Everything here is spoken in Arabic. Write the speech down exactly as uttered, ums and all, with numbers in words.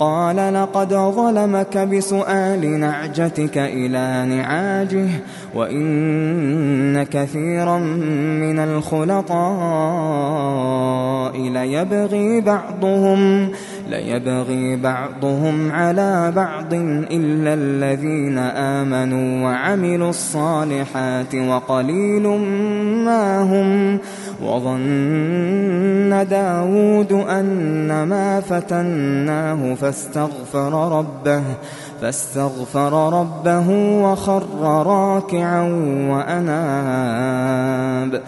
قال لقد ظلمك بسؤال نعجتك إلى نعاجه وإن كثيرا من الخلطاء ليبغي بعضهم ليبغي بعضهم على بعض إلا الذين آمنوا وعملوا الصالحات وقليل ما هم وظن داود أنما فتناه فاستغفر ربه فاستغفر ربه وخر راكعا وأناب